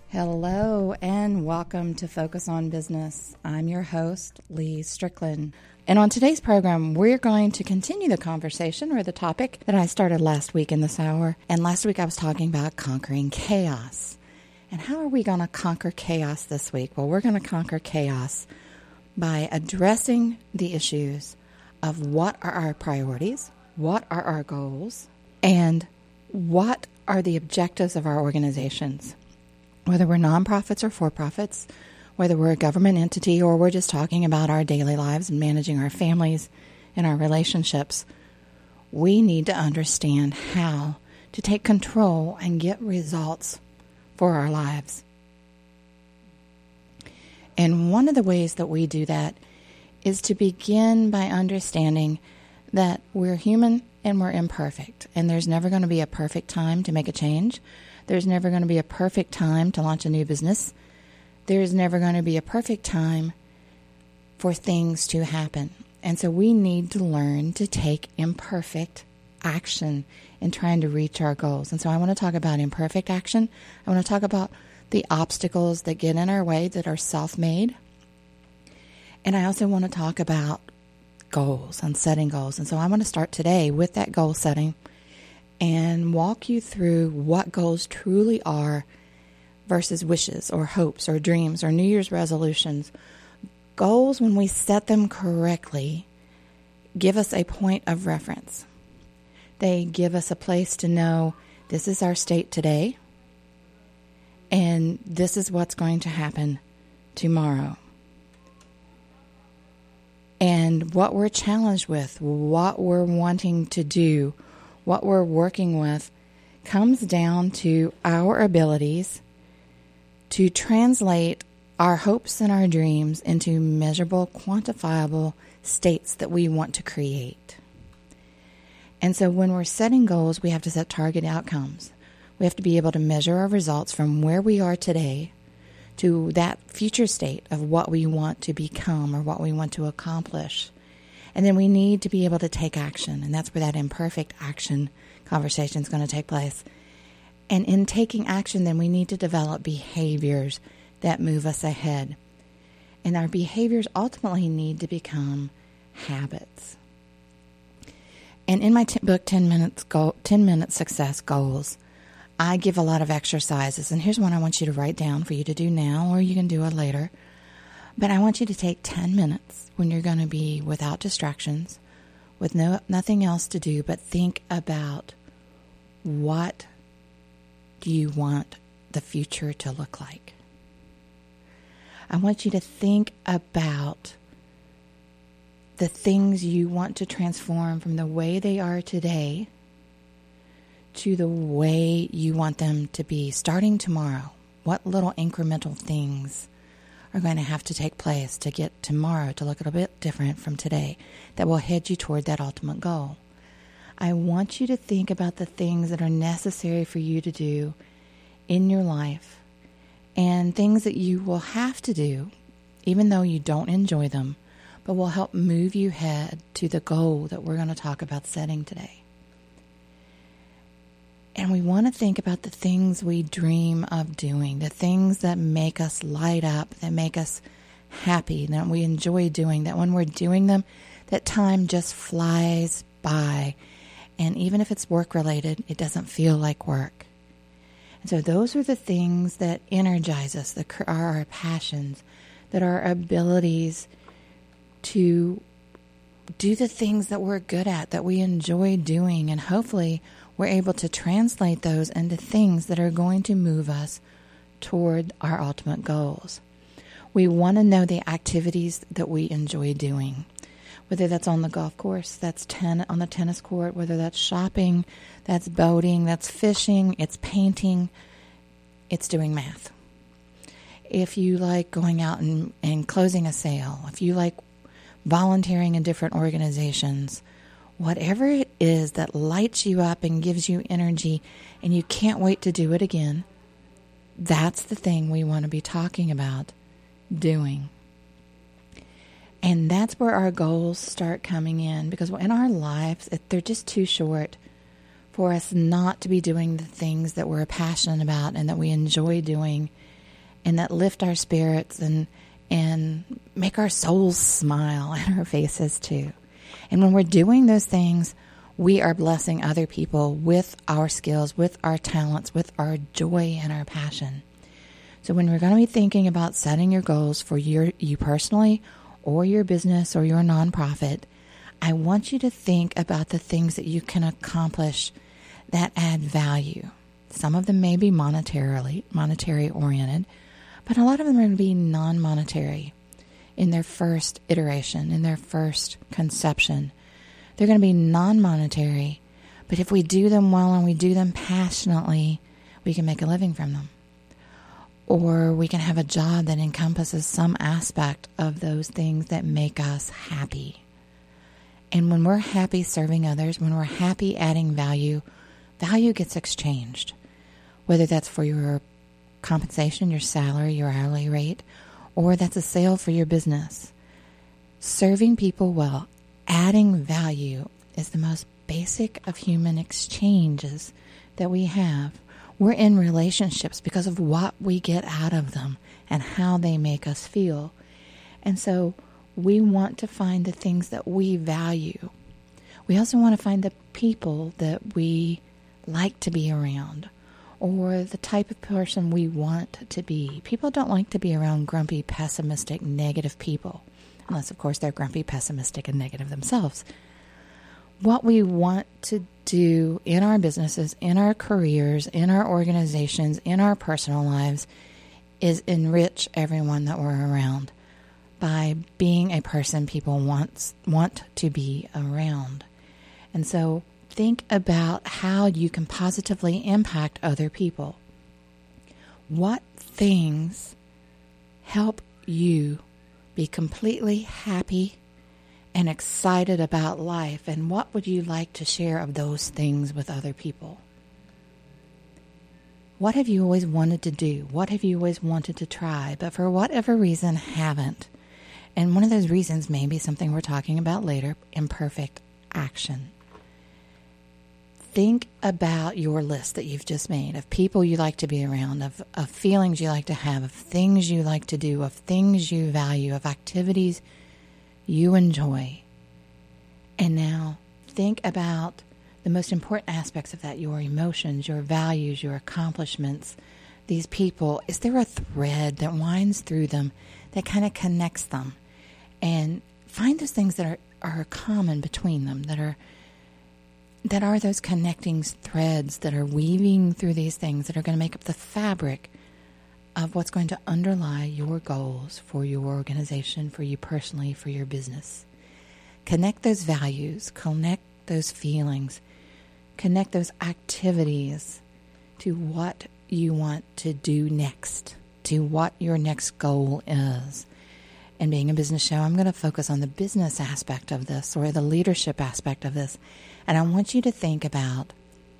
Hello and welcome to Focus on Business. I'm your host, Lee Strickland. And on today's program, we're going to continue the conversation or the topic that I started last week in this hour. And last week I was talking about conquering chaos. And how are we going to conquer chaos this week? Well, we're going to conquer chaos by addressing the issues of what are our priorities, what are our goals, and what are the objectives of our organizations. Whether we're nonprofits or for-profits, whether we're a government entity or we're just talking about our daily lives and managing our families and our relationships, we need to understand how to take control and get results for our lives. And one of the ways that we do that is to begin by understanding that we're human and we're imperfect, and there's never going to be a perfect time to make a change. There's never going to be a perfect time to launch a new business. There's never going to be a perfect time for things to happen. And so we need to learn to take imperfect action in trying to reach our goals. And so I want to talk about imperfect action. I want to talk about the obstacles that get in our way that are self-made. And I also want to talk about goals and setting goals. And so I want to start today with that goal setting and walk you through what goals truly are versus wishes or hopes or dreams or New Year's resolutions. Goals, when we set them correctly, give us a point of reference. They give us a place to know this is our state today and this is what's going to happen tomorrow. And what we're challenged with, what we're wanting to do, what we're working with comes down to our abilities to translate our hopes and our dreams into measurable, quantifiable states that we want to create. And so when we're setting goals, we have to set target outcomes. We have to be able to measure our results from where we are today to that future state of what we want to become or what we want to accomplish. And then we need to be able to take action, and that's where that imperfect action conversation is going to take place. And in taking action, then we need to develop behaviors that move us ahead. And our behaviors ultimately need to become habits. And in my book, 10 Minute Success Goals, I give a lot of exercises. And here's one I want you to write down for you to do now, or you can do it later. But I want you to take 10 minutes when you're going to be without distractions, with nothing else to do, but think about what do you want the future to look like. I want you to think about the things you want to transform from the way they are today to the way you want them to be starting tomorrow. What little incremental things are going to have to take place to get tomorrow to look a little bit different from today that will head you toward that ultimate goal. I want you to think about the things that are necessary for you to do in your life and things that you will have to do, even though you don't enjoy them, but will help move you ahead to the goal that we're going to talk about setting today. And we want to think about the things we dream of doing, the things that make us light up, that make us happy, that we enjoy doing, that when we're doing them, that time just flies by. And even if it's work-related, it doesn't feel like work. And so those are the things that energize us, that are our passions, that are our abilities to do the things that we're good at, that we enjoy doing, and hopefully we're able to translate those into things that are going to move us toward our ultimate goals. We want to know the activities that we enjoy doing, whether that's on the golf course, that's on the tennis court, whether that's shopping, that's boating, that's fishing, it's painting, it's doing math. If you like going out and closing a sale, if you like volunteering in different organizations, whatever it is that lights you up and gives you energy and you can't wait to do it again, that's the thing we want to be talking about doing. And that's where our goals start coming in, because in our lives, they're just too short for us not to be doing the things that we're passionate about and that we enjoy doing and that lift our spirits and make our souls smile and our faces too. And when we're doing those things, we are blessing other people with our skills, with our talents, with our joy and our passion. So when we're going to be thinking about setting your goals for you personally or your business or your nonprofit, I want you to think about the things that you can accomplish that add value. Some of them may be monetary oriented, but a lot of them are going to be non-monetary in their first iteration, in their first conception. They're going to be non-monetary, but if we do them well and we do them passionately, we can make a living from them. Or we can have a job that encompasses some aspect of those things that make us happy. And when we're happy serving others, when we're happy adding value, value gets exchanged. Whether that's for your compensation, your salary, your hourly rate, or that's a sale for your business. Serving people well, adding value is the most basic of human exchanges that we have. We're in relationships because of what we get out of them and how they make us feel. And so we want to find the things that we value. We also want to find the people that we like to be around, or the type of person we want to be. People don't like to be around grumpy, pessimistic, negative people, unless, of course, they're grumpy, pessimistic, and negative themselves. What we want to do in our businesses, in our careers, in our organizations, in our personal lives is enrich everyone that we're around by being a person people want to be around. And so think about how you can positively impact other people. What things help you be completely happy and excited about life, and what would you like to share of those things with other people? What have you always wanted to do? What have you always wanted to try, but for whatever reason haven't? And one of those reasons may be something we're talking about later, imperfect action. Think about your list that you've just made of people you like to be around, of feelings you like to have, of things you like to do, of things you value, of activities you enjoy. And now think about the most important aspects of that, your emotions, your values, your accomplishments, these people. Is there a thread that winds through them that kind of connects them? And find those things that are common between them, that are those connecting threads that are weaving through these things that are going to make up the fabric of what's going to underlie your goals for your organization, for you personally, for your business. Connect those values, connect those feelings, connect those activities to what you want to do next, to what your next goal is. And being a business show, I'm going to focus on the business aspect of this, or the leadership aspect of this. And I want you to think about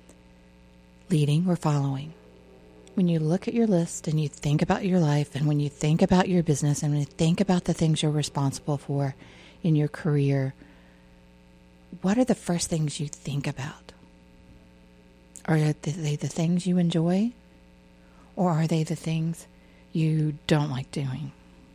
leading or following. When you look at your list and you think about your life, and when you think about your business, and when you think about the things you're responsible for in your career, what are the first things you think about? Are they the things you enjoy? Or are they the things you don't like doing?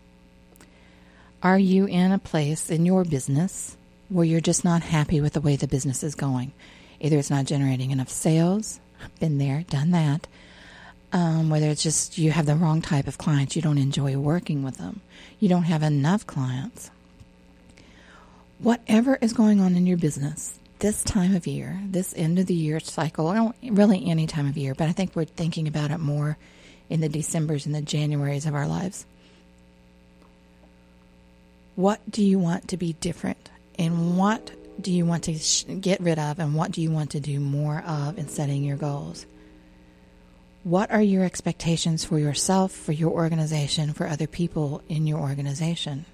Are you in a place in your business where you're just not happy with the way the business is going? Either it's not generating enough sales, been there, done that, whether it's just you have the wrong type of clients, you don't enjoy working with them, you don't have enough clients. Whatever is going on in your business this time of year, this end of the year cycle, really any time of year, but I think we're thinking about it more in the Decembers and the Januaries of our lives. What do you want to be different? And what do you want to get rid of? And what do you want to do more of in setting your goals? What are your expectations for yourself, for your organization, for other people in your organization?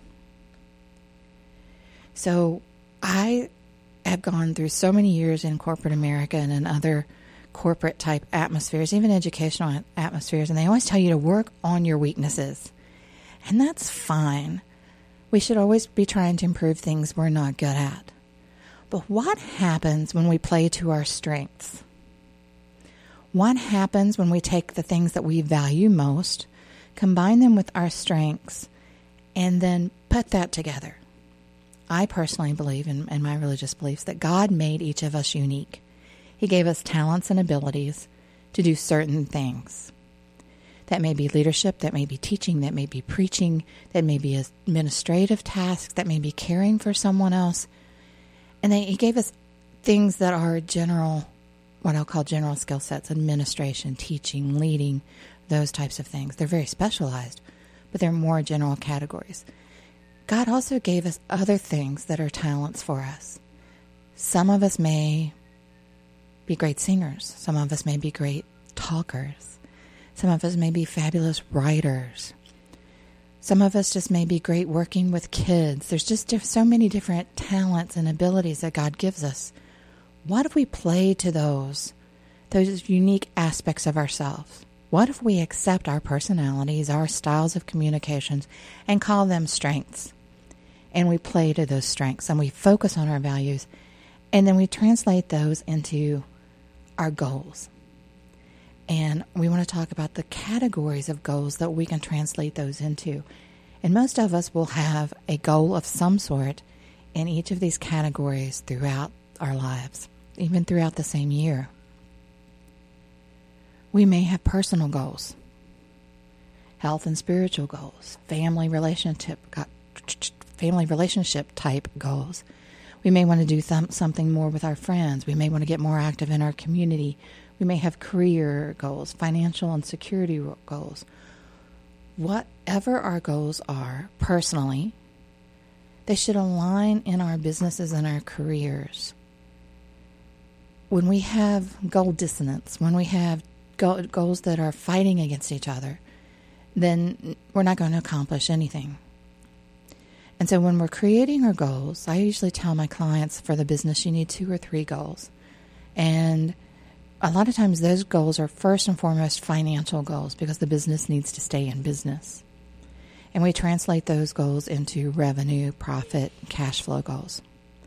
So I have gone through so many years in corporate America and in other corporate type atmospheres, even educational atmospheres, and they always tell you to work on your weaknesses. And that's fine. We should always be trying to improve things we're not good at. But what happens when we play to our strengths? What happens when we take the things that we value most, combine them with our strengths, and then put that together. I personally believe, in my religious beliefs, that God made each of us unique. He gave us talents and abilities to do certain things. That may be leadership, that may be teaching, that may be preaching, that may be administrative tasks, that may be caring for someone else. And then He gave us things that are general, what I'll call general skill sets: administration, teaching, leading, those types of things. They're very specialized, but they're more general categories. God also gave us other things that are talents for us. Some of us may be great singers. Some of us may be great talkers. Some of us may be fabulous writers. Some of us just may be great working with kids. There's just so many different talents and abilities that God gives us. What if we play to those unique aspects of ourselves? What if we accept our personalities, our styles of communications, and call them strengths? And we play to those strengths, and we focus on our values, and then we translate those into our goals. And we want to talk about the categories of goals that we can translate those into. And most of us will have a goal of some sort in each of these categories throughout our lives, even throughout the same year. We may have personal goals, health and spiritual goals, family relationship type goals. We may want to do something more with our friends. We may want to get more active in our community. We may have career goals, financial and security goals. Whatever our goals are personally, they should align in our businesses and our careers. When we have goal dissonance, when we have goals that are fighting against each other, then we're not going to accomplish anything. And so when we're creating our goals, I usually tell my clients, for the business, you need 2 or 3 goals. And a lot of times those goals are first and foremost financial goals, because the business needs to stay in business. And we translate those goals into revenue, profit, cash flow goals.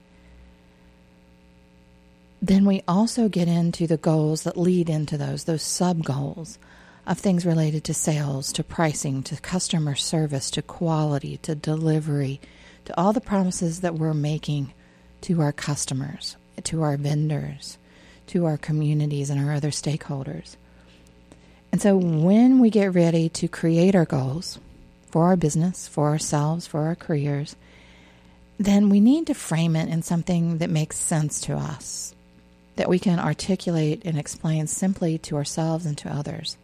Then we also get into the goals that lead into those sub-goals of things related to sales, to pricing, to customer service, to quality, to delivery, to all the promises that we're making to our customers, to our vendors, to our communities and our other stakeholders. And so when we get ready to create our goals for our business, for ourselves, for our careers, then we need to frame it in something that makes sense to us, that we can articulate and explain simply to ourselves and to others.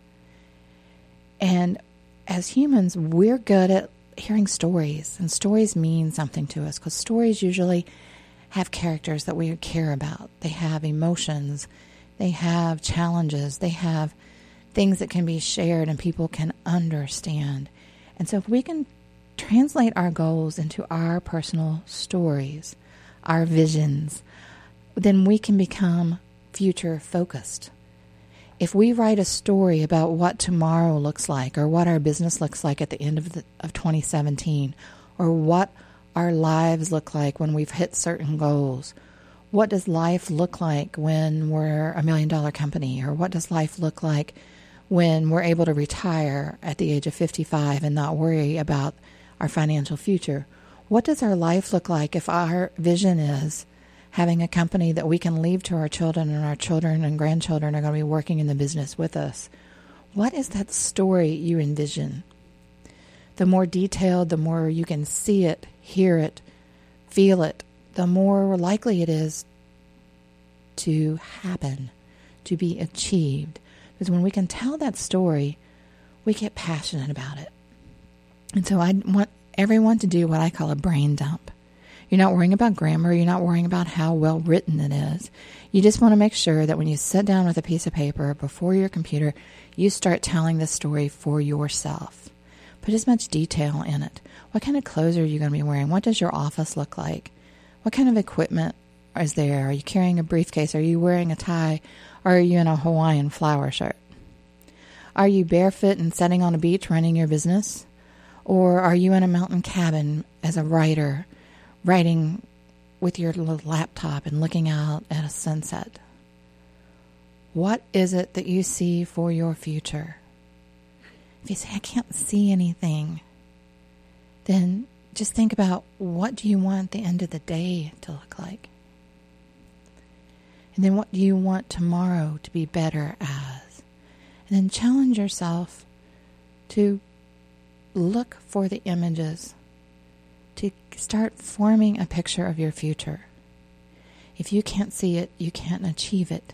And as humans, we're good at hearing stories, and stories mean something to us, because stories usually have characters that we care about. They have emotions, they have challenges, they have things that can be shared and people can understand. And so if we can translate our goals into our personal stories, our visions, then we can become future focused. If we write a story about what tomorrow looks like, or what our business looks like at the end of 2017, or what our lives look like when we've hit certain goals, what does life look like when we're $1 million company, or what does life look like when we're able to retire at the age of 55 and not worry about our financial future? What does our life look like if our vision is having a company that we can leave to our children, and our children and grandchildren are going to be working in the business with us? What is that story you envision? The more detailed, the more you can see it, hear it, feel it, the more likely it is to happen, to be achieved. Because when we can tell that story, we get passionate about it. And so I want everyone to do what I call a brain dump. You're not worrying about grammar. You're not worrying about how well written it is. You just want to make sure that when you sit down with a piece of paper before your computer, you start telling the story for yourself. Put as much detail in it. What kind of clothes are you going to be wearing? What does your office look like? What kind of equipment is there? Are you carrying a briefcase? Are you wearing a tie? Or are you in a Hawaiian flower shirt? Are you barefoot and sitting on a beach running your business? Or are you in a mountain cabin as a writer, writing with your little laptop and looking out at a sunset? What is it that you see for your future? If you say, I can't see anything, then just think about, what do you want the end of the day to look like? And then what do you want tomorrow to be better as? And then challenge yourself to look for the images, to start forming a picture of your future. If you can't see it, you can't achieve it.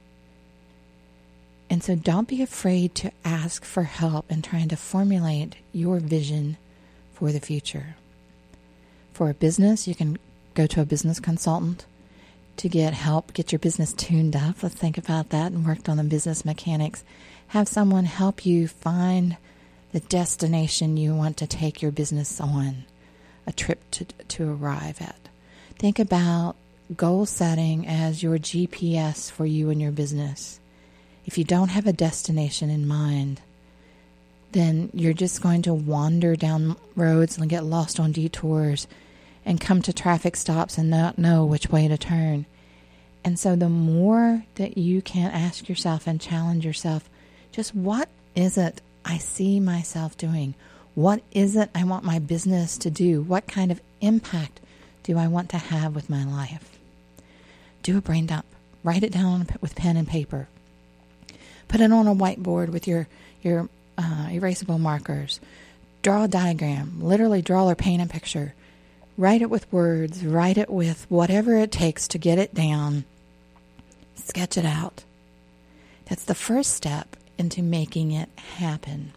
And so don't be afraid to ask for help in trying to formulate your vision for the future. For a business, you can go to a business consultant to get help, get your business tuned up. Let's think about that and worked on the business mechanics. Have someone help you find the destination you want to take your business on, a trip to arrive at. Think about goal setting as your GPS for you and your business. If you don't have a destination in mind, then you're just going to wander down roads and get lost on detours and come to traffic stops and not know which way to turn. And so the more that you can ask yourself and challenge yourself, just what is it I see myself doing? What is it I want my business to do? What kind of impact do I want to have with my life? Do a brain dump. Write it down with pen and paper. Put it on a whiteboard with your erasable markers. Draw a diagram. Literally draw or paint a picture. Write it with words. Write it with whatever it takes to get it down. Sketch it out. That's the first step into making it happen.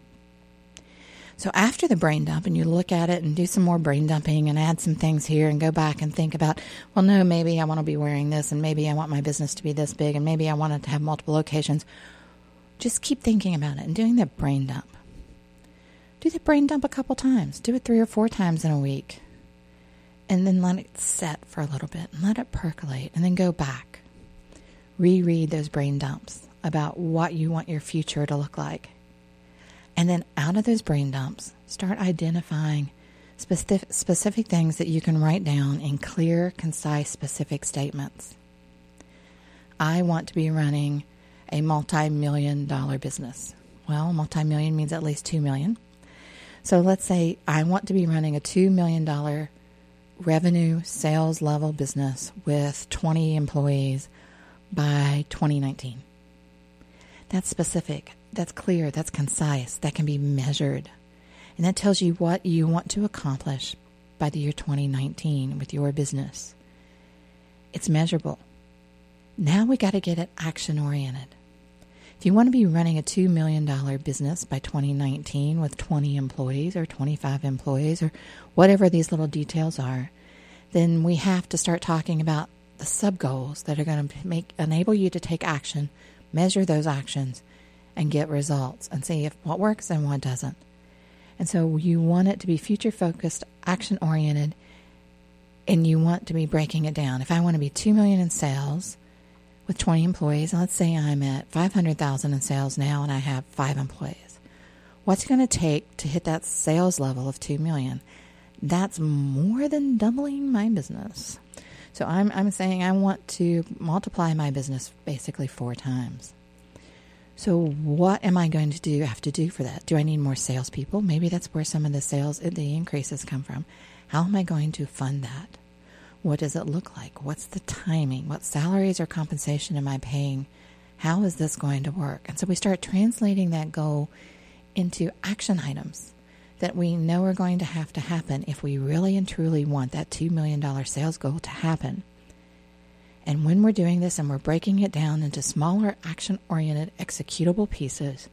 So after the brain dump, and you look at it and do some more brain dumping and add some things here and go back and think about, well, no, maybe I want to be wearing this, and maybe I want my business to be this big, and maybe I want it to have multiple locations. Just keep thinking about it and doing that brain dump. Do the brain dump a couple times. Do it 3 or 4 times in a week. And then let it set for a little bit and let it percolate, and then go back. Reread those brain dumps about what you want your future to look like. And then out of those brain dumps, start identifying specific things that you can write down in clear, concise, specific statements. I want to be running a multi-million-dollar business. Well, multi-million means at least $2 million. So let's say I want to be running a $2 million revenue sales level business with 20 employees by 2019. That's specific. That's clear. That's concise. That can be measured. And that tells you what you want to accomplish by the year 2019 with your business. It's measurable. Now we got to get it action-oriented. If you want to be running a $2 million business by 2019 with 20 employees or 25 employees or whatever these little details are, then we have to start talking about the sub-goals that are going to enable you to take action, measure those actions, and get results and see if what works and what doesn't. And so you want it to be future-focused, action-oriented, and you want to be breaking it down. If I want to be $2 million in sales with 20 employees, let's say I'm at $500,000 in sales now and I have 5 employees. What's it going to take to hit that sales level of $2 million? That's more than doubling my business. So I'm saying I want to multiply my business basically 4 times. So what am I going to have to do for that? Do I need more salespeople? Maybe that's where some of the increases come from. How am I going to fund that? What does it look like? What's the timing? What salaries or compensation am I paying? How is this going to work? And so we start translating that goal into action items that we know are going to happen if we really and truly want that $2 million sales goal to happen. And when we're doing this and we're breaking it down into smaller, action-oriented, executable pieces,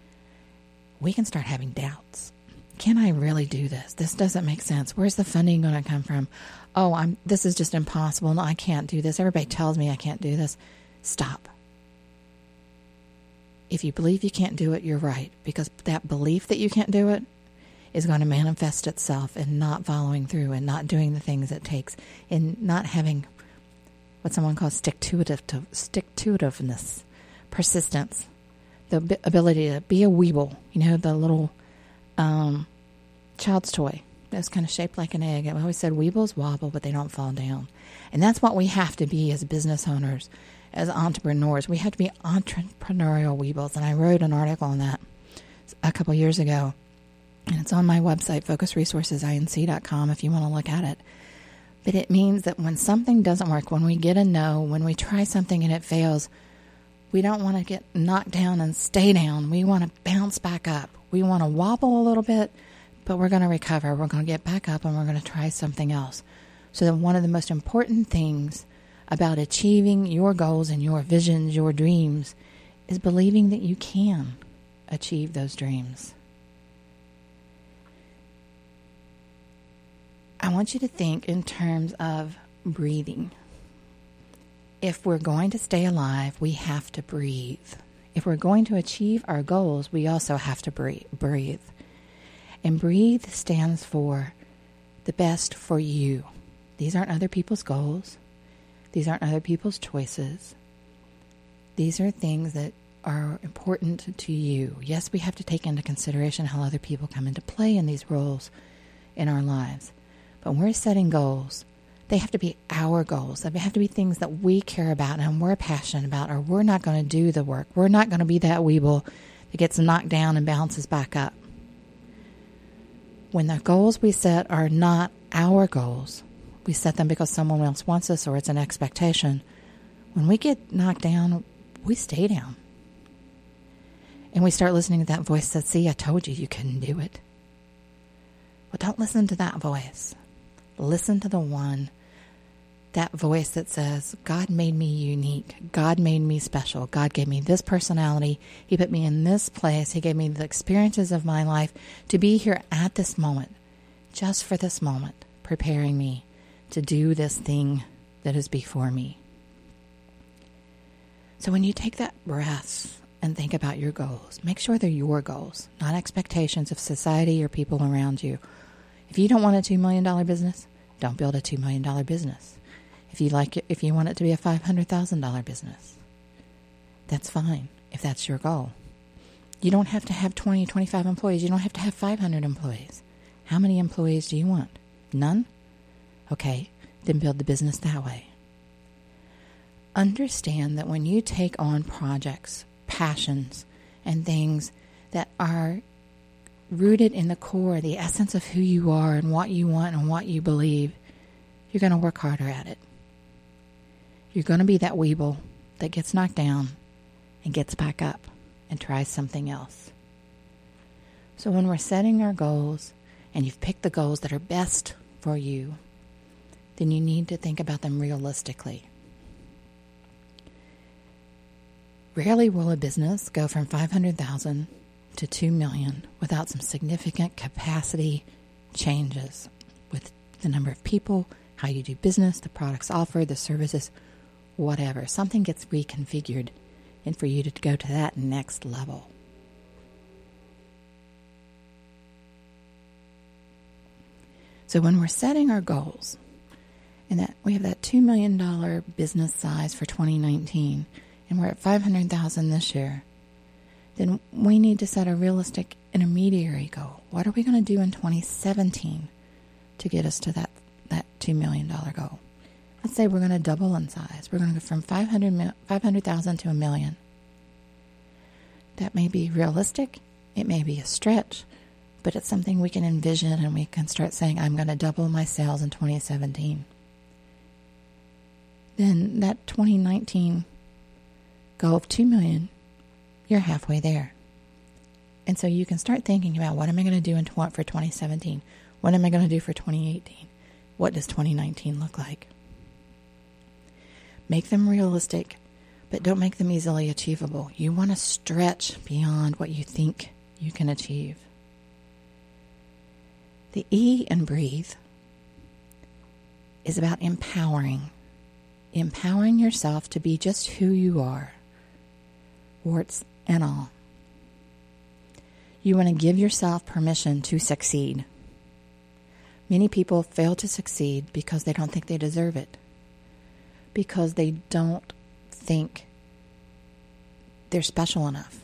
we can start having doubts. Can I really do this? This doesn't make sense. Where's the funding going to come from? Oh, this is just impossible. No, I can't do this. Everybody tells me I can't do this. Stop. If you believe you can't do it, you're right. Because that belief that you can't do it is going to manifest itself in not following through and not doing the things it takes, in not having what someone calls stick-to-itiveness, persistence, the ability to be a weeble, the little child's toy that's kind of shaped like an egg. I always said weebles wobble, but they don't fall down. And that's what we have to be as business owners, as entrepreneurs. We have to be entrepreneurial weebles, and I wrote an article on that a couple years ago, and it's on my website, focusresourcesinc.com, if you want to look at it. But it means that when something doesn't work, when we get a no, when we try something and it fails, we don't want to get knocked down and stay down. We want to bounce back up. We want to wobble a little bit, but we're going to recover. We're going to get back up and we're going to try something else. So that one of the most important things about achieving your goals and your visions, your dreams, is believing that you can achieve those dreams. I want you to think in terms of breathing. If we're going to stay alive, we have to breathe. If we're going to achieve our goals, we also have to breathe. And breathe stands for the best for you. These aren't other people's goals. These aren't other people's choices. These are things that are important to you. Yes, we have to take into consideration how other people come into play in these roles in our lives. But when we're setting goals, they have to be our goals. They have to be things that we care about and we're passionate about, or we're not going to do the work. We're not going to be that weeble that gets knocked down and bounces back up. When the goals we set are not our goals, we set them because someone else wants us or it's an expectation. When we get knocked down, we stay down. And we start listening to that voice that, see, I told you you couldn't do it. Well, don't listen to that voice. Listen to the one, that voice that says, God made me unique. God made me special. God gave me this personality. He put me in this place. He gave me the experiences of my life to be here at this moment, just for this moment, preparing me to do this thing that is before me. So when you take that breath and think about your goals, make sure they're your goals, not expectations of society or people around you. If you don't want a $2 million business, don't build a $2 million business. If you want it to be a $500,000 business, that's fine if that's your goal. You don't have to have 20, 25 employees. You don't have to have 500 employees. How many employees do you want? None? Okay, then build the business that way. Understand that when you take on projects, passions, and things that are rooted in the core, the essence of who you are and what you want and what you believe, you're going to work harder at it. You're going to be that weeble that gets knocked down and gets back up and tries something else. So when we're setting our goals and you've picked the goals that are best for you, then you need to think about them realistically. Rarely will a business go from $500,000 to $2 million without some significant capacity changes with the number of people, how you do business, the products offered, the services, whatever. Something gets reconfigured and for you to go to that next level. So when we're setting our goals, and that we have that $2 million business size for 2019, and we're at $500,000 this year, then we need to set a realistic intermediary goal. What are we going to do in 2017 to get us to that $2 million goal? Let's say we're going to double in size. We're going to go from 500,000 to $1 million. That may be realistic. It may be a stretch, but it's something we can envision and we can start saying, I'm going to double my sales in 2017. Then that 2019 goal of $2 million, you're halfway there. And so you can start thinking about, what am I going to do for 2017? What am I going to do for 2018? What does 2019 look like? Make them realistic, but don't make them easily achievable. You want to stretch beyond what you think you can achieve. The E in breathe is about empowering. Empowering yourself to be just who you are, warts and all. You want to give yourself permission to succeed. Many people fail to succeed because they don't think they deserve it, because they don't think they're special enough.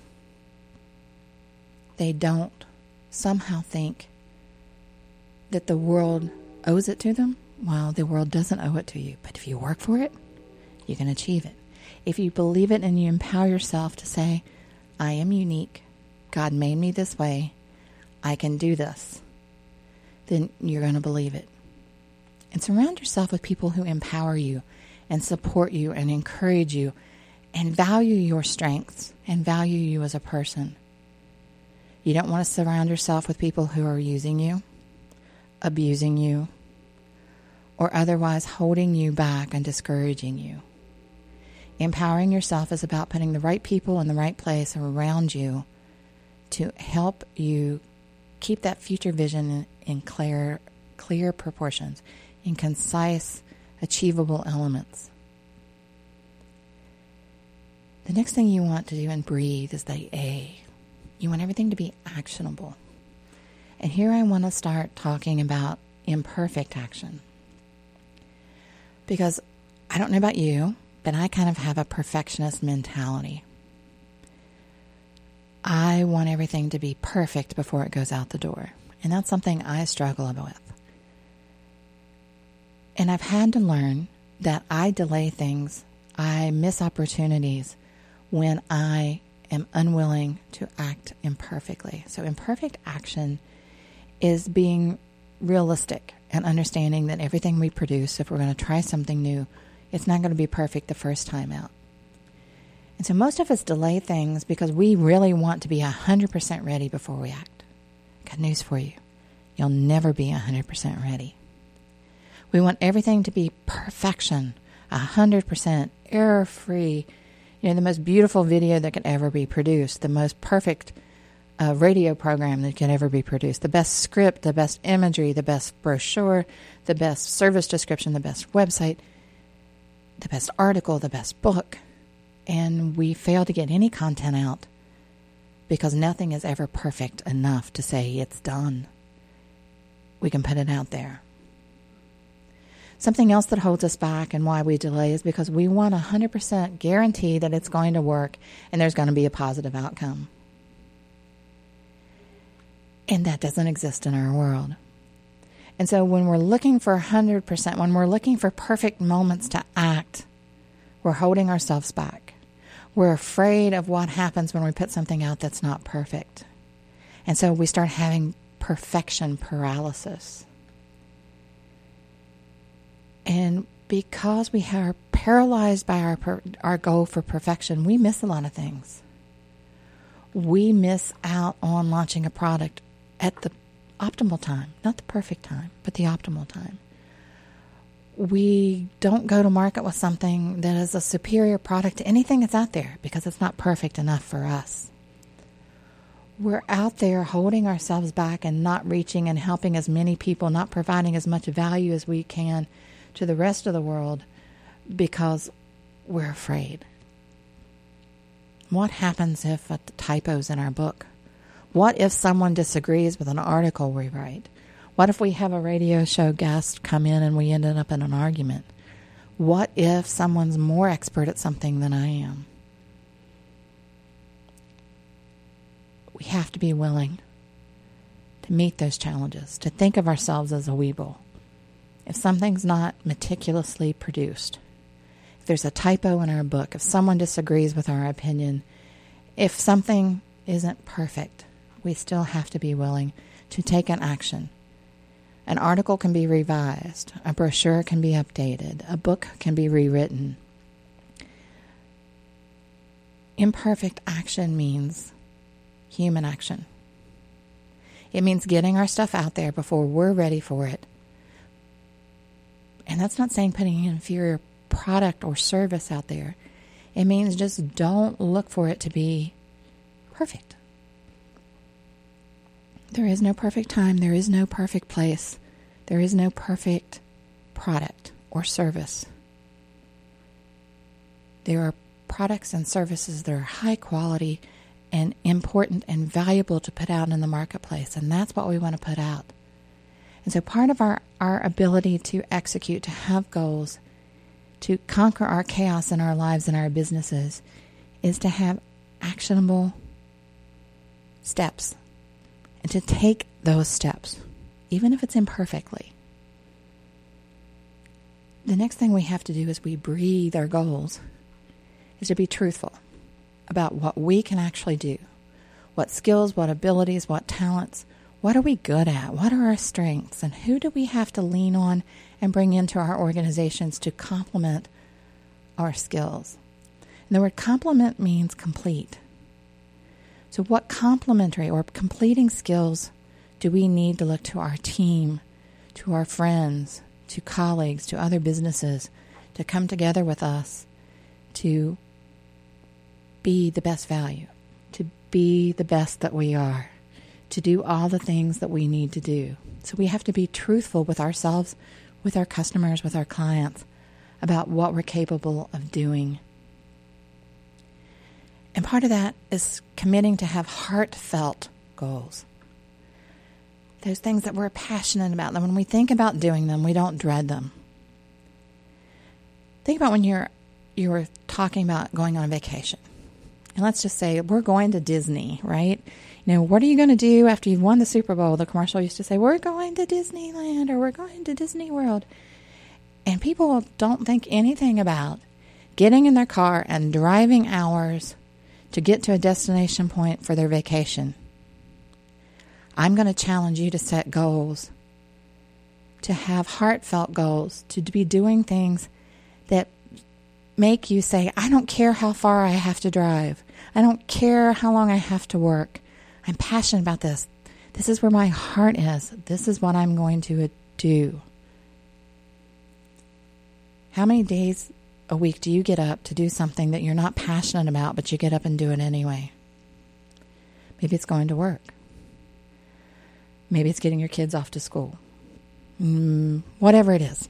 They don't somehow think that the world owes it to them. Well, the world doesn't owe it to you, but if you work for it, you can achieve it. If you believe it and you empower yourself to say, I am unique, God made me this way, I can do this, then you're going to believe it. And surround yourself with people who empower you and support you and encourage you and value your strengths and value you as a person. You don't want to surround yourself with people who are using you, abusing you, or otherwise holding you back and discouraging you. Empowering yourself is about putting the right people in the right place around you to help you keep that future vision in clear proportions, in concise, achievable elements. The next thing you want to do and breathe is the A. You want everything to be actionable. And here I want to start talking about imperfect action. Because I don't know about you, but I kind of have a perfectionist mentality. I want everything to be perfect before it goes out the door. And that's something I struggle with. And I've had to learn that I delay things, I miss opportunities when I am unwilling to act imperfectly. So imperfect action is being realistic and understanding that everything we produce, if we're going to try something new, it's not going to be perfect the first time out. And so most of us delay things because we really want to be 100% ready before we act. Got news for you. You'll never be 100% ready. We want everything to be perfection, 100%, error-free. The most beautiful video that could ever be produced, the most perfect radio program that can ever be produced, the best script, the best imagery, the best brochure, the best service description, the best website, the best article, the best book. And we fail to get any content out because nothing is ever perfect enough to say it's done. We can put it out there. Something else that holds us back and why we delay is because we want 100% guarantee that it's going to work and there's going to be a positive outcome. And that doesn't exist in our world. And so when we're looking for 100%, when we're looking for perfect moments to act, we're holding ourselves back. We're afraid of what happens when we put something out that's not perfect. And so we start having perfection paralysis. And because we are paralyzed by our goal for perfection, we miss a lot of things. We miss out on launching a product at the optimal time, not the perfect time, but the optimal time. We don't go to market with something that is a superior product to anything that's out there because it's not perfect enough for us. We're out there holding ourselves back and not reaching and helping as many people, not providing as much value as we can to the rest of the world because we're afraid. What happens if a typo's in our book? What if someone disagrees with an article we write? What if we have a radio show guest come in and we ended up in an argument? What if someone's more expert at something than I am? We have to be willing to meet those challenges, to think of ourselves as a Weeble. If something's not meticulously produced, if there's a typo in our book, if someone disagrees with our opinion, if something isn't perfect, we still have to be willing to take an action. An article can be revised. A brochure can be updated. A book can be rewritten. Imperfect action means human action. It means getting our stuff out there before we're ready for it. And that's not saying putting an inferior product or service out there. It means just don't look for it to be perfect. There is no perfect time. There is no perfect place. There is no perfect product or service. There are products and services that are high quality and important and valuable to put out in the marketplace. And that's what we want to put out. And so part of our ability to execute, to have goals, to conquer our chaos in our lives and our businesses is to have actionable steps and to take those steps, even if it's imperfectly. The next thing we have to do as we breathe our goals is to be truthful about what we can actually do, What skills, what abilities, what talents, what are we good at? What are our strengths? And who do we have to lean on and bring into our organizations to complement our skills? And the word complement means complete. So what complementary or completing skills do we need to look to our team, to our friends, to colleagues, to other businesses, to come together with us to be the best value, to be the best that we are, to do all the things that we need to do. So we have to be truthful with ourselves, with our customers, with our clients, about what we're capable of doing. And part of that is committing to have heartfelt goals. Those things that we're passionate about, that when we think about doing them, we don't dread them. Think about when you were talking about going on a vacation. And let's just say we're going to Disney, right? You know, what are you going to do after you've won the Super Bowl? The commercial used to say, we're going to Disneyland or we're going to Disney World. And people don't think anything about getting in their car and driving hours to get to a destination point for their vacation. I'm going to challenge you to set goals, to have heartfelt goals, to be doing things that make you say, I don't care how far I have to drive. I don't care how long I have to work. I'm passionate about this. This is where my heart is. This is what I'm going to do. How many days a week do you get up to do something that you're not passionate about, but you get up and do it anyway? Maybe it's going to work. Maybe it's getting your kids off to school. Whatever it is.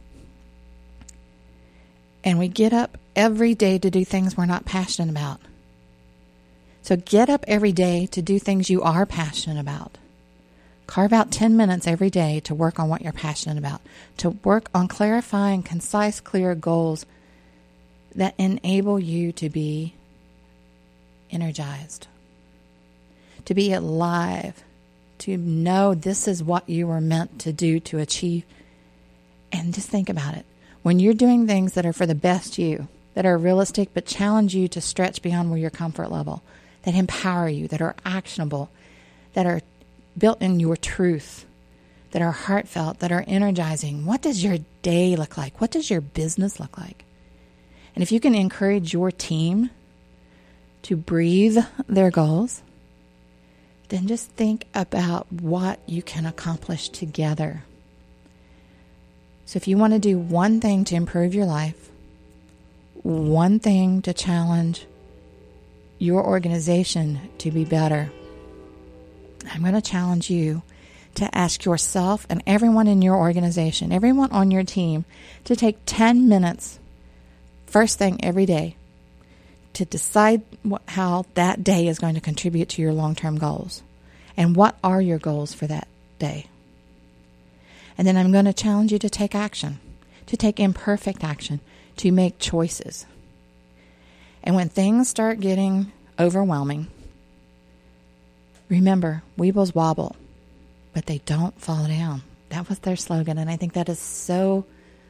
And we get up every day to do things we're not passionate about. So get up every day to do things you are passionate about. Carve out 10 minutes every day to work on what you're passionate about. To work on clarifying concise, clear goals that enable you to be energized, to be alive, to know this is what you were meant to do, to achieve. And just think about it. When you're doing things that are for the best you, that are realistic but challenge you to stretch beyond where your comfort level, that empower you, that are actionable, that are built in your truth, that are heartfelt, that are energizing, what does your day look like? What does your business look like? And if you can encourage your team to breathe their goals, then just think about what you can accomplish together. So if you want to do one thing to improve your life, one thing to challenge your organization to be better, I'm going to challenge you to ask yourself and everyone in your organization, everyone on your team, to take 10 minutes first thing every day to decide how that day is going to contribute to your long-term goals. And what are your goals for that day? And then I'm going to challenge you to take action, to take imperfect action, to make choices. And when things start getting overwhelming, remember, weebles wobble, but they don't fall down. That was their slogan, and I think that is so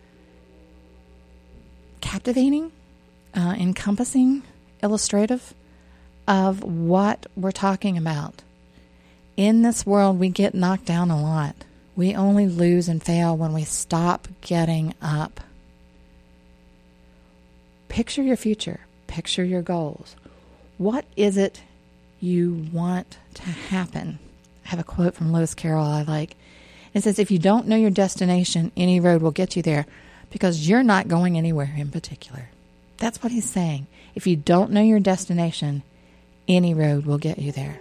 captivating, encompassing, illustrative of what we're talking about. In this world, we get knocked down a lot. We only lose and fail when we stop getting up. Picture your future. Picture your goals. What is it you want to happen? I have a quote from Lewis Carroll I like. It says, if you don't know your destination, any road will get you there because you're not going anywhere in particular. That's what he's saying. If you don't know your destination, any road will get you there.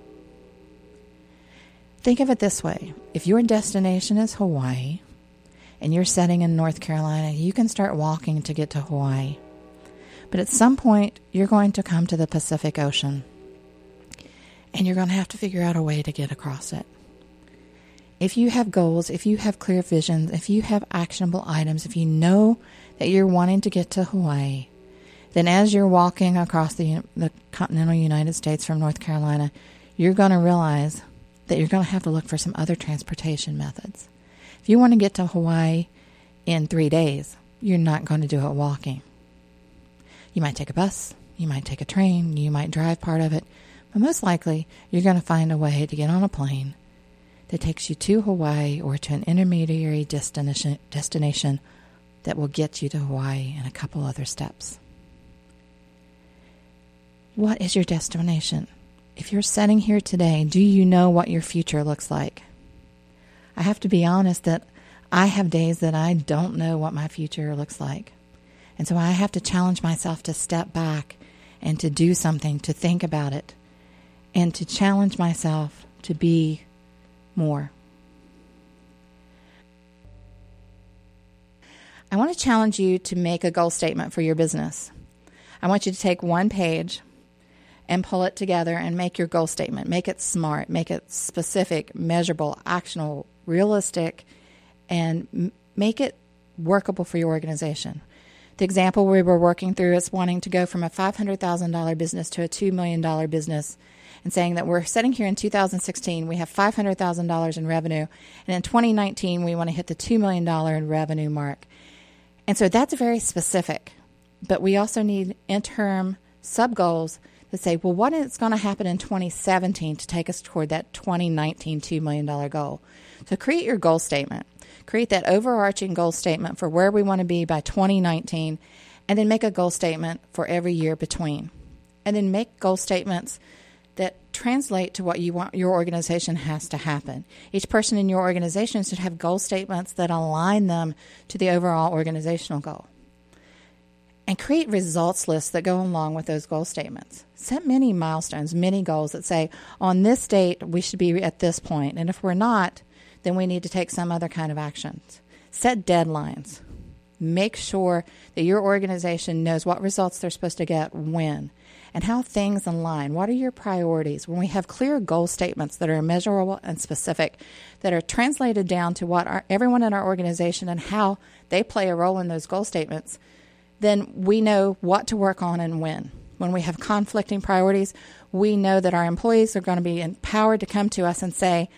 Think of it this way. If your destination is Hawaii and you're sitting in North Carolina, you can start walking to get to Hawaii. But at some point, you're going to come to the Pacific Ocean, and you're going to have to figure out a way to get across it. If you have goals, if you have clear visions, if you have actionable items, if you know that you're wanting to get to Hawaii, then as you're walking across the continental United States from North Carolina, you're going to realize that you're going to have to look for some other transportation methods. If you want to get to Hawaii in 3 days, you're not going to do it walking. You might take a bus, you might take a train, you might drive part of it, But most likely, you're going to find a way to get on a plane that takes you to Hawaii or to an intermediary destination that will get you to Hawaii and a couple other steps. What is your destination? If you're sitting here today, do you know what your future looks like? I have to be honest that I have days that I don't know what my future looks like. And so I have to challenge myself to step back and to do something, to think about it, and to challenge myself to be more. I want to challenge you to make a goal statement for your business. I want you to take one page and pull it together and make your goal statement. Make it smart, make it specific, measurable, actionable, realistic, and make it workable for your organization. The example we were working through is wanting to go from a $500,000 business to a $2 million business, and saying that we're sitting here in 2016, we have $500,000 in revenue, and in 2019 we want to hit the $2 million in revenue mark. And so that's very specific, but we also need interim sub-goals that say, well, what is going to happen in 2017 to take us toward that 2019 $2 million goal? So create your goal statement. Create that overarching goal statement for where we want to be by 2019, and then make a goal statement for every year between. And then make goal statements that translate to what you want your organization has to happen. Each person in your organization should have goal statements that align them to the overall organizational goal. And create results lists that go along with those goal statements. Set many milestones, many goals that say, on this date, we should be at this point. And if we're not, then we need to take some other kind of actions. Set deadlines. Make sure that your organization knows what results they're supposed to get when, and how things align. What are your priorities? When we have clear goal statements that are measurable and specific, that are translated down to what everyone in our organization and how they play a role in those goal statements, then we know what to work on and when. When we have conflicting priorities, we know that our employees are going to be empowered to come to us and say,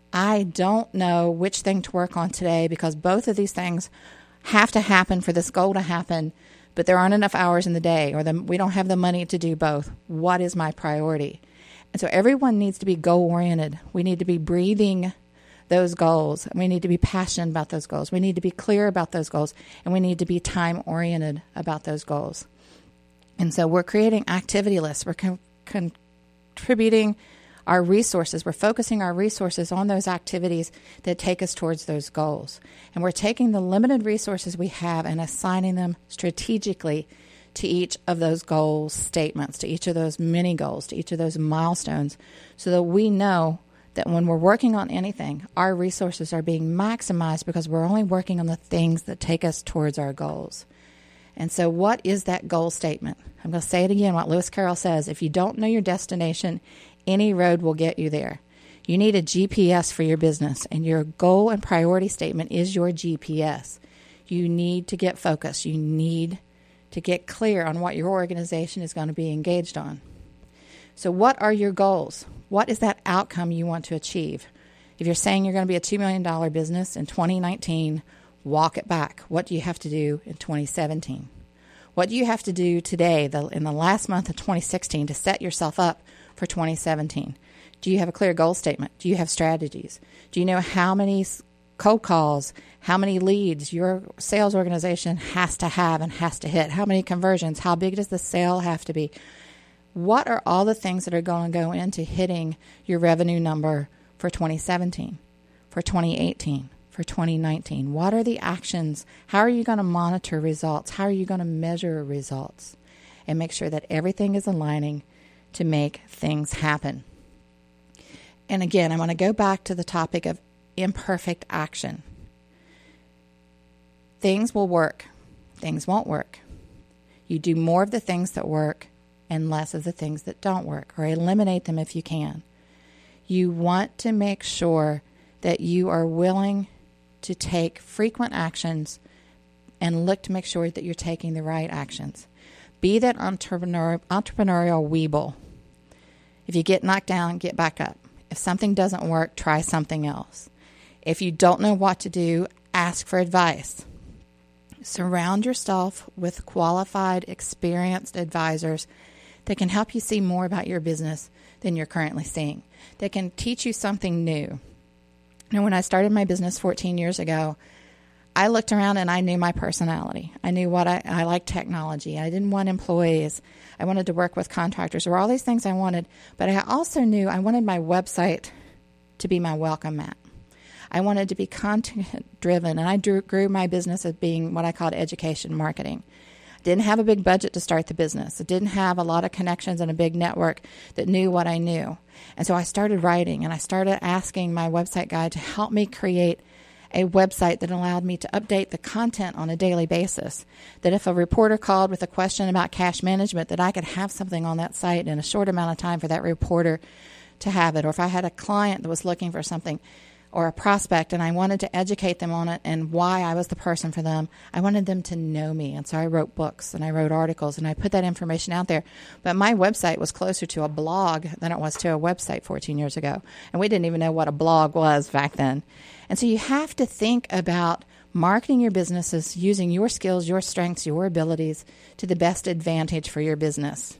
I don't know which thing to work on today because both of these things have to happen for this goal to happen, but there aren't enough hours in the day, or we don't have the money to do both. What is my priority? And so everyone needs to be goal-oriented. We need to be breathing those goals. We need to be passionate about those goals. We need to be clear about those goals, and we need to be time-oriented about those goals. And so we're creating activity lists. We're contributing our resources. We're focusing our resources on those activities that take us towards those goals. And we're taking the limited resources we have and assigning them strategically to each of those goal statements, to each of those mini goals, to each of those milestones, so that we know that when we're working on anything, our resources are being maximized because we're only working on the things that take us towards our goals. And so what is that goal statement? I'm going to say it again, what Lewis Carroll says, if you don't know your destination, any road will get you there. You need a GPS for your business, and your goal and priority statement is your GPS. You need to get focused. You need to get clear on what your organization is going to be engaged on. So what are your goals? What is that outcome you want to achieve? If you're saying you're going to be a $2 million business in 2019, walk it back. What do you have to do in 2017? What do you have to do today, in the last month of 2016, to set yourself up for 2017? Do you have a clear goal statement? Do you have strategies? Do you know how many cold calls, how many leads your sales organization has to have and has to hit? How many conversions? How big does the sale have to be? What are all the things that are going to go into hitting your revenue number for 2017, for 2018, for 2019? What are the actions? How are you going to monitor results? How are you going to measure results? And make sure that everything is aligning to make things happen. And again, I want to go back to the topic of imperfect action. Things will work. Things won't work. You do more of the things that work and less of the things that don't work, or eliminate them if you can. You want to make sure that you are willing to take frequent actions and look to make sure that you're taking the right actions. Be that entrepreneurial weeble. If you get knocked down, get back up. If something doesn't work, try something else. If you don't know what to do, ask for advice. Surround yourself with qualified, experienced advisors that can help you see more about your business than you're currently seeing, that can teach you something new. Now, when I started my business 14 years ago, I looked around and I knew my personality. I knew what I liked technology. I didn't want employees. I wanted to work with contractors. There were all these things I wanted, but I also knew I wanted my website to be my welcome mat. I wanted to be content driven, and I grew my business as being what I called education marketing. I didn't have a big budget to start the business. I didn't have a lot of connections and a big network that knew what I knew. And so I started writing, and I started asking my website guy to help me create a website that allowed me to update the content on a daily basis, that if a reporter called with a question about cash management, that I could have something on that site in a short amount of time for that reporter to have it. Or if I had a client that was looking for something or a prospect and I wanted to educate them on it and why I was the person for them, I wanted them to know me. And so I wrote books and I wrote articles and I put that information out there. But my website was closer to a blog than it was to a website 14 years ago. And we didn't even know what a blog was back then. And so you have to think about marketing your businesses using your skills, your strengths, your abilities to the best advantage for your business.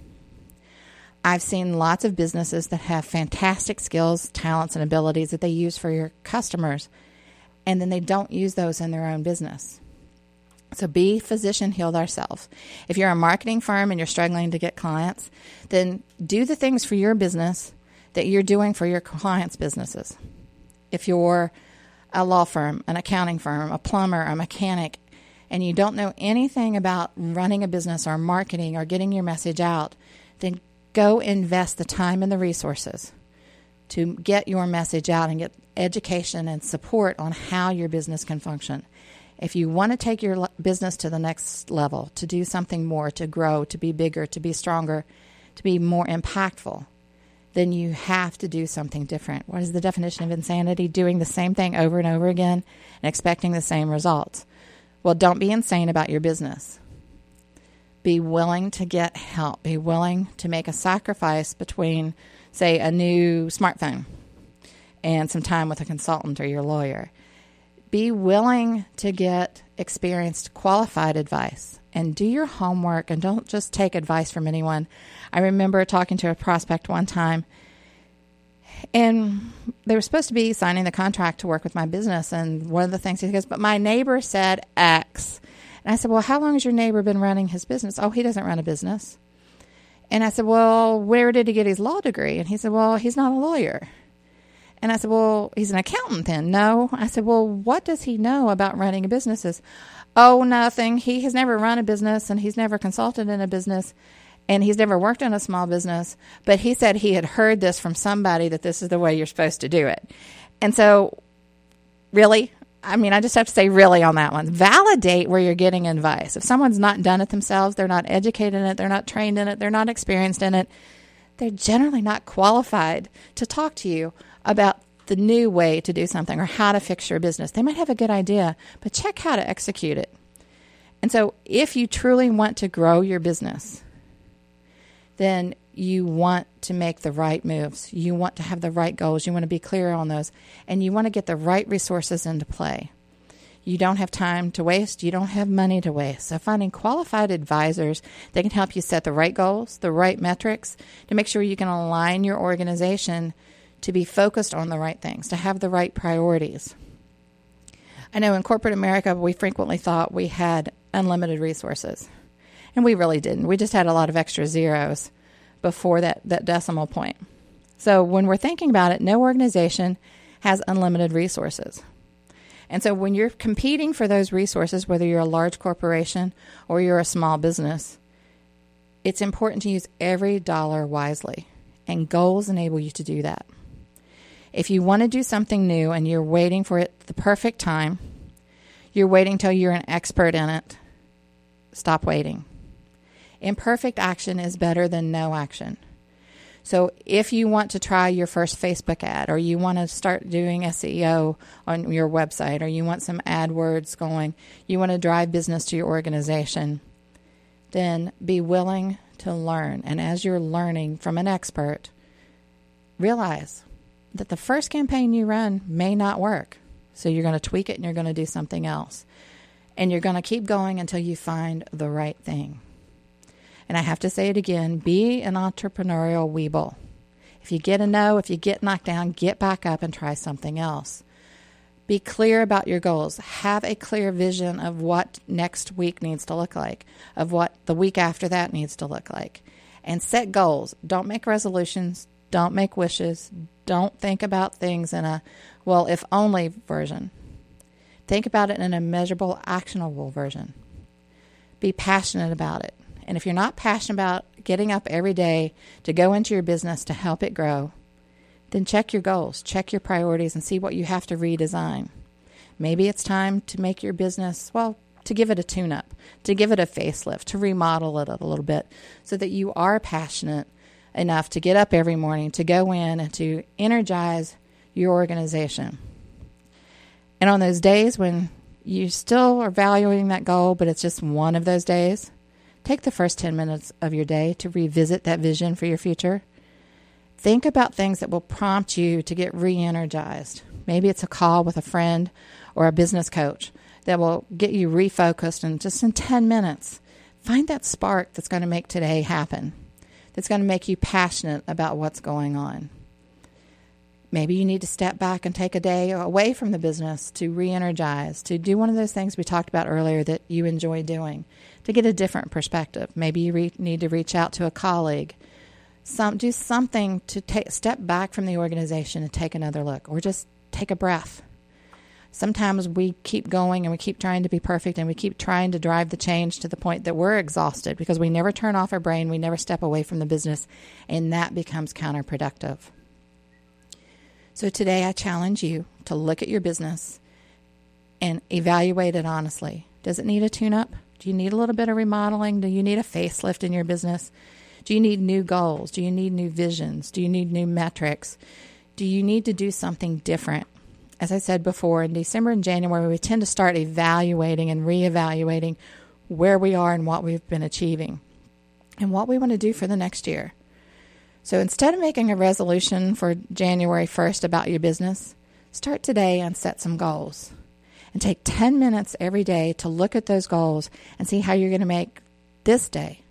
I've seen lots of businesses that have fantastic skills, talents, and abilities that they use for your customers, and then they don't use those in their own business. So be physician, heal thyself. If you're a marketing firm and you're struggling to get clients, then do the things for your business that you're doing for your clients' businesses. If you're a law firm, an accounting firm, a plumber, a mechanic, and you don't know anything about running a business or marketing or getting your message out, then go invest the time and the resources to get your message out and get education and support on how your business can function. If you want to take your business to the next level, to do something more, to grow, to be bigger, to be stronger, to be more impactful, then you have to do something different. What is the definition of insanity? Doing the same thing over and over again and expecting the same results. Well, don't be insane about your business. Be willing to get help. Be willing to make a sacrifice between, say, a new smartphone and some time with a consultant or your lawyer. Be willing to get experienced, qualified advice and do your homework and don't just take advice from anyone. I remember talking to a prospect one time and they were supposed to be signing the contract to work with my business. And one of the things he goes, but my neighbor said X. And I said, well, how long has your neighbor been running his business? Oh, he doesn't run a business. And I said, well, where did he get his law degree? And he said, well, he's not a lawyer. And I said, well, he's an accountant then. No. I said, well, what does he know about running businesses? Oh, nothing. He has never run a business and he's never consulted in a business and he's never worked in a small business. But he said he had heard this from somebody that this is the way you're supposed to do it. And so really, I just have to say really on that one. Validate where you're getting advice. If someone's not done it themselves, they're not educated in it, they're not trained in it, they're not experienced in it, they're generally not qualified to talk to you about the new way to do something or how to fix your business. They might have a good idea, but check how to execute it. And so if you truly want to grow your business, then you want to make the right moves. You want to have the right goals. You want to be clear on those. And you want to get the right resources into play. You don't have time to waste. You don't have money to waste. So finding qualified advisors that can help you set the right goals, the right metrics, to make sure you can align your organization to be focused on the right things, to have the right priorities. I know in corporate America, we frequently thought we had unlimited resources. And we really didn't. We just had a lot of extra zeros before that decimal point. So when we're thinking about it, no organization has unlimited resources. And so when you're competing for those resources, whether you're a large corporation or you're a small business, it's important to use every dollar wisely. And goals enable you to do that. If you want to do something new and you're waiting for it the perfect time, you're waiting till you're an expert in it, stop waiting. Imperfect action is better than no action. So if you want to try your first Facebook ad or you want to start doing SEO on your website or you want some AdWords going, you want to drive business to your organization, then be willing to learn. And as you're learning from an expert, realize that the first campaign you run may not work. So you're going to tweak it and you're going to do something else. And you're going to keep going until you find the right thing. And I have to say it again, be an entrepreneurial weeble. If you get a no, if you get knocked down, get back up and try something else. Be clear about your goals. Have a clear vision of what next week needs to look like, of what the week after that needs to look like. And set goals. Don't make resolutions. Don't make wishes. Don't think about things in a, well, if only version. Think about it in a measurable, actionable version. Be passionate about it. And if you're not passionate about getting up every day to go into your business to help it grow, then check your goals, check your priorities, and see what you have to redesign. Maybe it's time to make your business, well, to give it a tune-up, to give it a facelift, to remodel it a little bit so that you are passionate enough to get up every morning, to go in and to energize your organization. And on those days when you still are valuing that goal, but it's just one of those days, take the first 10 minutes of your day to revisit that vision for your future. Think about things that will prompt you to get re-energized. Maybe it's a call with a friend or a business coach that will get you refocused, and just in 10 minutes, find that spark that's going to make today happen, that's going to make you passionate about what's going on. Maybe you need to step back and take a day away from the business to re-energize, to do one of those things we talked about earlier that you enjoy doing, to get a different perspective. Maybe you need to reach out to a colleague. Do something to step back from the organization and take another look, or just take a breath. Sometimes we keep going and we keep trying to be perfect, and we keep trying to drive the change to the point that we're exhausted because we never turn off our brain, we never step away from the business, and that becomes counterproductive. So today I challenge you to look at your business and evaluate it honestly. Does it need a tune-up? Do you need a little bit of remodeling? Do you need a facelift in your business? Do you need new goals? Do you need new visions? Do you need new metrics? Do you need to do something different? As I said before, in December and January, we tend to start evaluating and reevaluating where we are and what we've been achieving and what we want to do for the next year. So instead of making a resolution for January 1st about your business, start today and set some goals. And take 10 minutes every day to look at those goals and see how you're going to make this day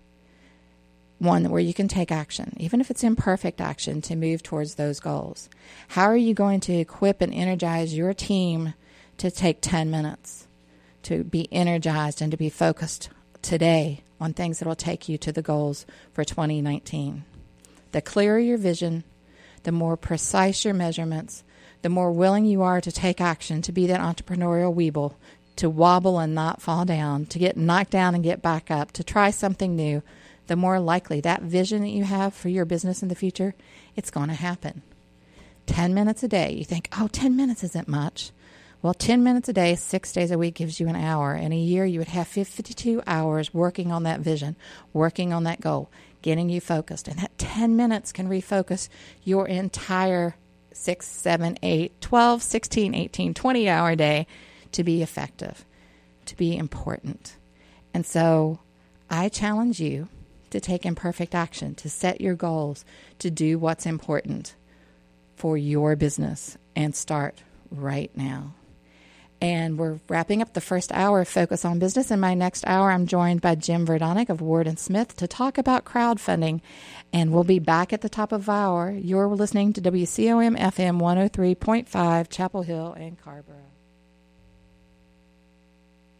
one where you can take action, even if it's imperfect action, to move towards those goals. How are you going to equip and energize your team to take 10 minutes to be energized and to be focused today on things that will take you to the goals for 2019? The clearer your vision, the more precise your measurements, the more willing you are to take action, to be that entrepreneurial weeble, to wobble and not fall down, to get knocked down and get back up, to try something new, the more likely that vision that you have for your business in the future, it's going to happen. 10 minutes a day. You think, 10 minutes isn't much. Well, 10 minutes a day, 6 days a week gives you an hour. In a year, you would have 52 hours working on that vision, working on that goal, getting you focused. And that 10 minutes can refocus your entire 6, 7, 8, 12, 16, 18, 20-hour day to be effective, to be important. And so I challenge you to take imperfect action, to set your goals, to do what's important for your business, and start right now. And we're wrapping up the first hour of Focus on Business. In my next hour, I'm joined by Jim Verdonick of Ward & Smith to talk about crowdfunding. And we'll be back at the top of the hour. You're listening to WCOM FM 103.5, Chapel Hill and Carrboro.